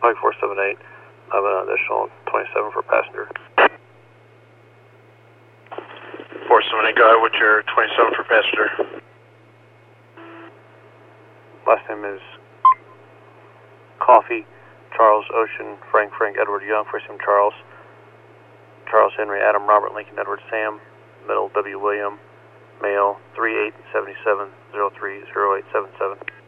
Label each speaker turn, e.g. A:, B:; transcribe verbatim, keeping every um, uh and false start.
A: Mike four seven eight, I have an additional twenty-seven for passenger.
B: four seven eight, go ahead with your twenty-seven for passenger.
A: Last name is Coffee, Charles Ocean, Frank Frank Edward Young, first name Charles, Charles Henry Adam Robert Lincoln Edward Sam, middle W William, male three eight seven seven zero three zero eight seven seven.